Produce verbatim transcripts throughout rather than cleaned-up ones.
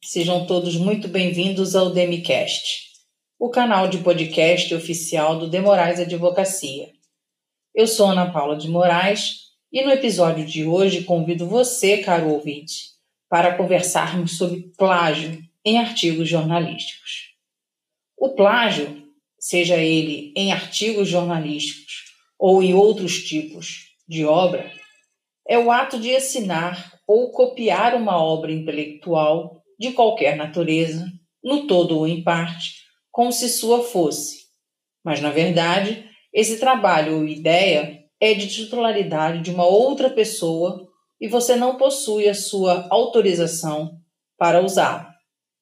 Sejam todos muito bem-vindos ao DemiCast, o canal de podcast oficial do De Moraes Advocacia. Eu sou Ana Paula de Moraes e no episódio de hoje convido você, caro ouvinte, para conversarmos sobre plágio em artigos jornalísticos. O plágio, seja ele em artigos jornalísticos ou em outros tipos de obra, é o ato de assinar ou copiar uma obra intelectual de qualquer natureza, no todo ou em parte, como se sua fosse. Mas, na verdade, esse trabalho ou ideia é de titularidade de uma outra pessoa e você não possui a sua autorização para usá-la.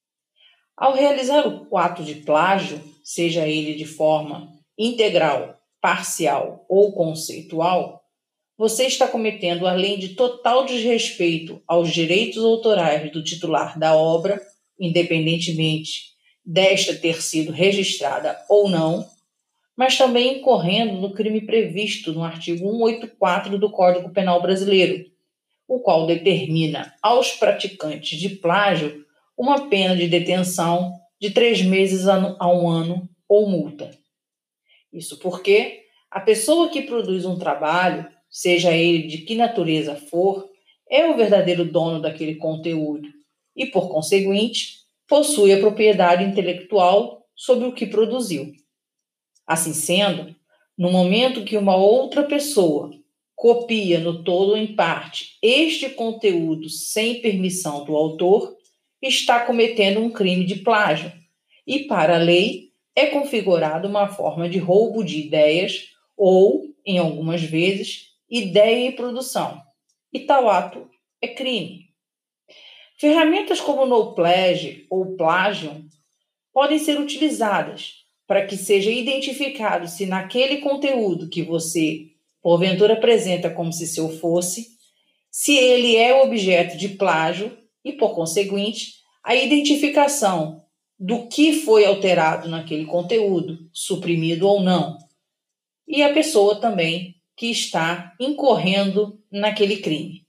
Ao realizar o ato de plágio, seja ele de forma integral, parcial ou conceitual, você está cometendo, além de total desrespeito aos direitos autorais do titular da obra, independentemente desta ter sido registrada ou não, mas também incorrendo no crime previsto no artigo cento e oitenta e quatro do Código Penal Brasileiro, o qual determina aos praticantes de plágio uma pena de detenção de três meses a um ano ou multa. Isso porque a pessoa que produz um trabalho, seja ele de que natureza for, é o verdadeiro dono daquele conteúdo e, por conseguinte, possui a propriedade intelectual sobre o que produziu. Assim sendo, no momento que uma outra pessoa copia no todo ou em parte este conteúdo sem permissão do autor, está cometendo um crime de plágio e, para a lei, é configurada uma forma de roubo de ideias ou, em algumas vezes, ideia e produção. E tal ato é crime. Ferramentas como no plagium ou plagium podem ser utilizadas para que seja identificado se naquele conteúdo que você, porventura, apresenta como se seu fosse, se ele é objeto de plágio e, por conseguinte, a identificação do que foi alterado naquele conteúdo, suprimido ou não, e a pessoa também que está incorrendo naquele crime.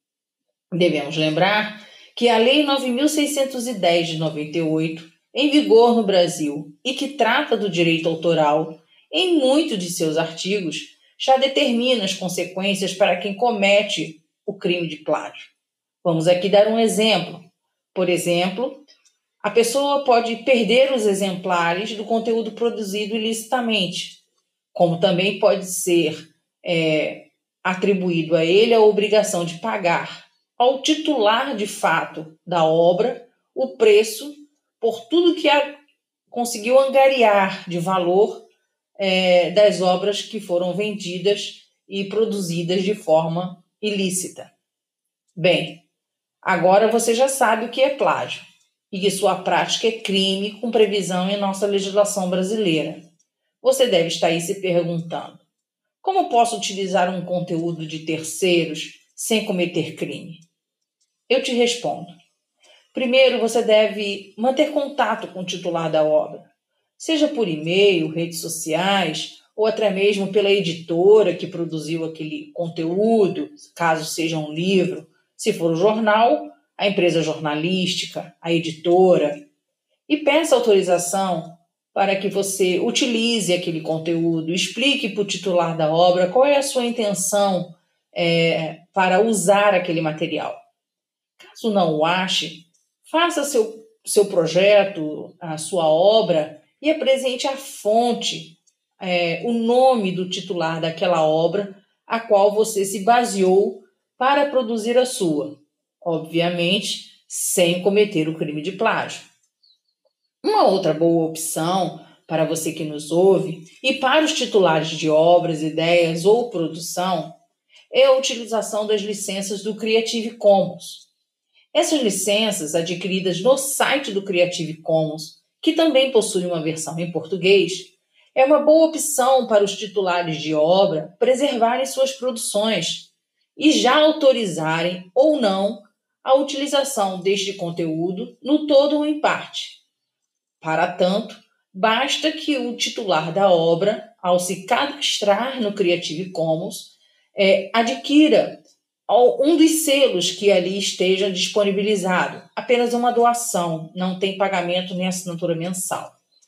Devemos lembrar que a Lei nove mil seiscentos e dez de noventa e oito, em vigor no Brasil e que trata do direito autoral, em muitos de seus artigos, já determina as consequências para quem comete o crime de plágio. Vamos aqui dar um exemplo. Por exemplo, a pessoa pode perder os exemplares do conteúdo produzido ilicitamente, como também pode ser é, atribuído a ele a obrigação de pagar ao titular de fato da obra o preço por tudo que a conseguiu angariar de valor é, das obras que foram vendidas e produzidas de forma ilícita. Bem, agora você já sabe o que é plágio e que sua prática é crime com previsão em nossa legislação brasileira. Você deve estar aí se perguntando: como posso utilizar um conteúdo de terceiros sem cometer crime? Eu te respondo. Primeiro, você deve manter contato com o titular da obra, seja por e-mail, redes sociais, ou até mesmo pela editora que produziu aquele conteúdo, caso seja um livro. Se for o jornal, a empresa jornalística, a editora, e peça autorização para que você utilize aquele conteúdo, explique para o titular da obra qual é a sua intenção é, para usar aquele material. Caso não o ache, faça seu, seu projeto, a sua obra e apresente a fonte, é, o nome do titular daquela obra a qual você se baseou para produzir a sua, obviamente sem cometer o crime de plágio. Uma outra boa opção para você que nos ouve e para os titulares de obras, ideias ou produção é a utilização das licenças do Creative Commons. Essas licenças, adquiridas no site do Creative Commons, que também possui uma versão em português, é uma boa opção para os titulares de obra preservarem suas produções e já autorizarem ou não a utilização deste conteúdo no todo ou em parte. Para tanto, basta que o titular da obra, ao se cadastrar no Creative Commons, é, adquira um dos selos que ali esteja disponibilizado, apenas uma doação, não tem pagamento nem assinatura mensal.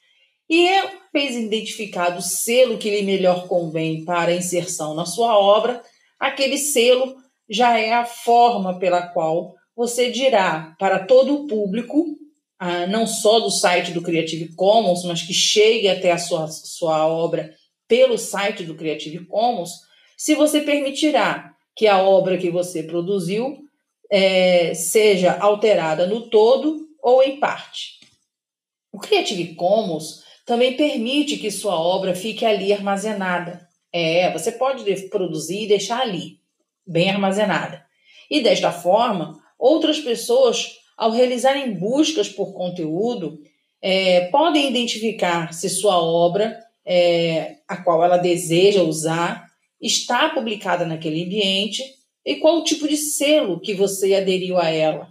E uma vez identificado o selo que lhe melhor convém para a inserção na sua obra, aquele selo já é a forma pela qual você dirá para todo o público, não só do site do Creative Commons, mas que chegue até a sua, sua obra pelo site do Creative Commons, se você permitirá que a obra que você produziu é, seja alterada no todo ou em parte. O Creative Commons também permite que sua obra fique ali armazenada. É, você pode produzir e deixar ali, bem armazenada. E desta forma, outras pessoas, ao realizarem buscas por conteúdo, é, podem identificar se sua obra, é, a qual ela deseja usar, está publicada naquele ambiente e qual o tipo de selo que você aderiu a ela.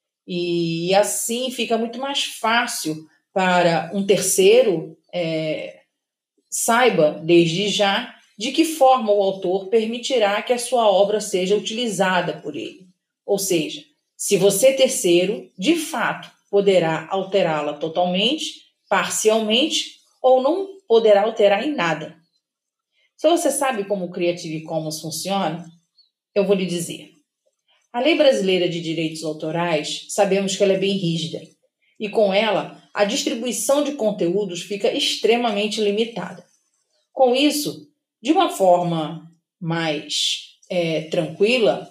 E assim fica muito mais fácil para um terceiro é, saiba, desde já, de que forma o autor permitirá que a sua obra seja utilizada por ele. Ou seja, se você, terceiro, de fato, poderá alterá-la totalmente, parcialmente, ou não poderá alterar em nada. Se você sabe como o Creative Commons funciona, eu vou lhe dizer. A Lei Brasileira de Direitos Autorais, sabemos que ela é bem rígida, e com ela, a distribuição de conteúdos fica extremamente limitada. Com isso, de uma forma mais é, tranquila,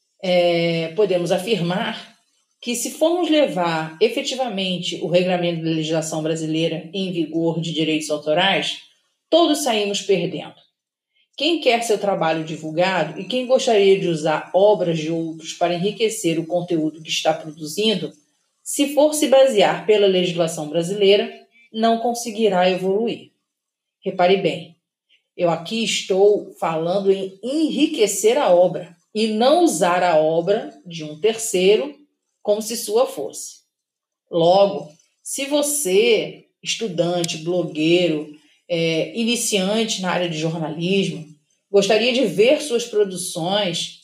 é, podemos afirmar que, se formos levar efetivamente o Regramento da Legislação Brasileira em vigor de direitos autorais, todos saímos perdendo. Quem quer seu trabalho divulgado e quem gostaria de usar obras de outros para enriquecer o conteúdo que está produzindo, se for se basear pela legislação brasileira, não conseguirá evoluir. Repare bem, eu aqui estou falando em enriquecer a obra e não usar a obra de um terceiro como se sua fosse. Logo, se você, estudante, blogueiro, é, iniciante na área de jornalismo, gostaria de ver suas produções,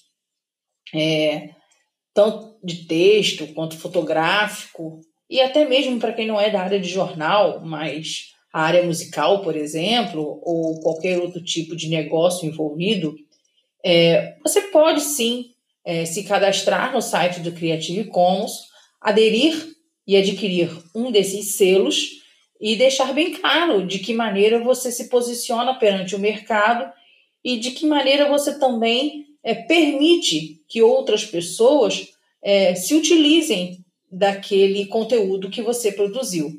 é, tanto de texto quanto fotográfico, e até mesmo para quem não é da área de jornal, mas a área musical, por exemplo, ou qualquer outro tipo de negócio envolvido, é, você pode sim é, se cadastrar no site do Creative Commons, aderir e adquirir um desses selos e deixar bem claro de que maneira você se posiciona perante o mercado e de que maneira você também é, permite que outras pessoas é, se utilizem daquele conteúdo que você produziu.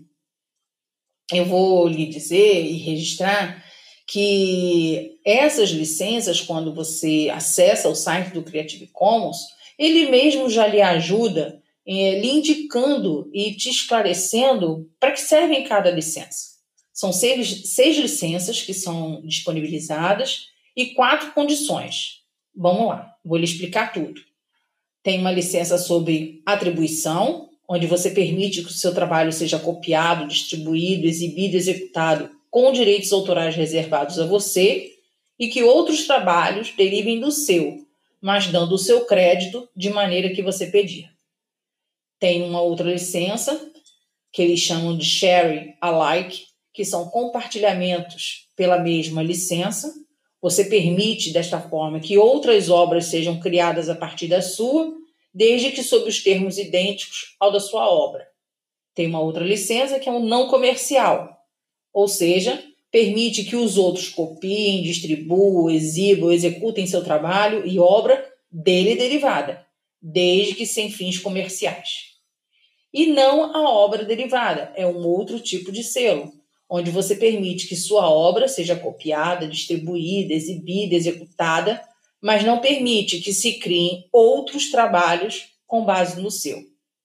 Eu vou lhe dizer e registrar que essas licenças, quando você acessa o site do Creative Commons, ele mesmo já lhe ajuda, é, lhe indicando e te esclarecendo para que servem cada licença. São seis, seis licenças que são disponibilizadas e quatro condições. Vamos lá, vou lhe explicar tudo. Tem uma licença sobre atribuição, onde você permite que o seu trabalho seja copiado, distribuído, exibido, executado com direitos autorais reservados a você e que outros trabalhos derivem do seu, mas dando o seu crédito de maneira que você pedir. Tem uma outra licença, que eles chamam de sharing alike, que são compartilhamentos pela mesma licença. Você permite, desta forma, que outras obras sejam criadas a partir da sua, desde que sob os termos idênticos ao da sua obra. Tem uma outra licença, que é um não comercial, ou seja, permite que os outros copiem, distribuam, exibam, executem seu trabalho e obra dele derivada, desde que sem fins comerciais. E não a obra derivada, é um outro tipo de selo, onde você permite que sua obra seja copiada, distribuída, exibida, executada, mas não permite que se criem outros trabalhos com base no seu.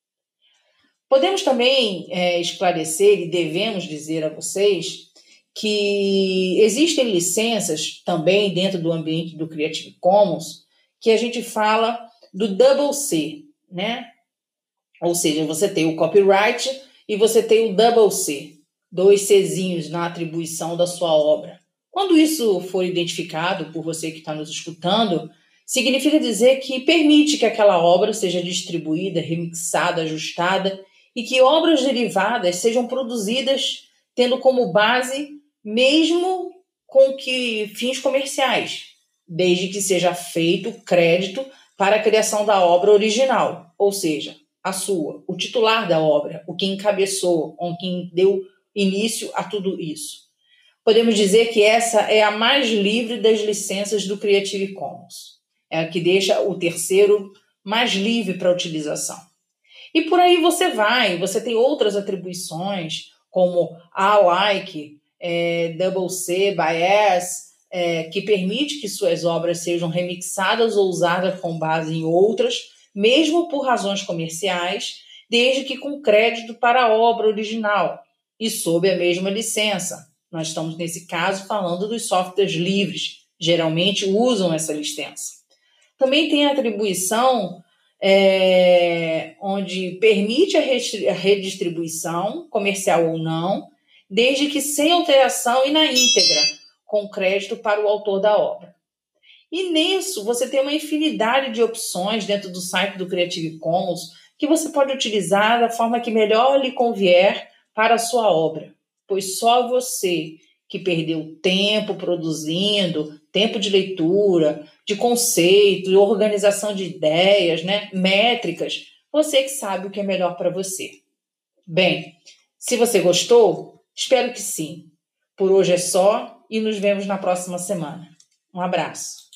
Podemos também é, esclarecer e devemos dizer a vocês que existem licenças também dentro do ambiente do Creative Commons que a gente fala do double C, né? Ou seja, você tem o copyright e você tem o double C, dois Czinhos na atribuição da sua obra. Quando isso for identificado por você que está nos escutando, Significa dizer que permite que aquela obra seja distribuída, remixada, ajustada e que obras derivadas sejam produzidas tendo como base mesmo com que fins comerciais, desde que seja feito crédito para a criação da obra original, ou seja, a sua, o titular da obra, o que encabeçou, o que deu início a tudo isso. Podemos dizer que essa é a mais livre das licenças do Creative Commons. É a que deixa o terceiro mais livre para utilização. E por aí você vai, você tem outras atribuições, como alike, é, double C, bias, é, que permite que suas obras sejam remixadas ou usadas com base em outras, mesmo por razões comerciais, desde que com crédito para a obra original e sob a mesma licença. Nós estamos, nesse caso, falando dos softwares livres, geralmente usam essa licença. Também tem a atribuição é, onde permite a, a redistribuição, comercial ou não, desde que sem alteração e na íntegra, com crédito para o autor da obra. E nisso você tem uma infinidade de opções dentro do site do Creative Commons que você pode utilizar da forma que melhor lhe convier para a sua obra, pois só você que perdeu tempo produzindo, tempo de leitura, de conceito, de organização de ideias, né, métricas, você que sabe o que é melhor para você. Bem, se você gostou, espero que sim. Por hoje é só e nos vemos na próxima semana. Um abraço.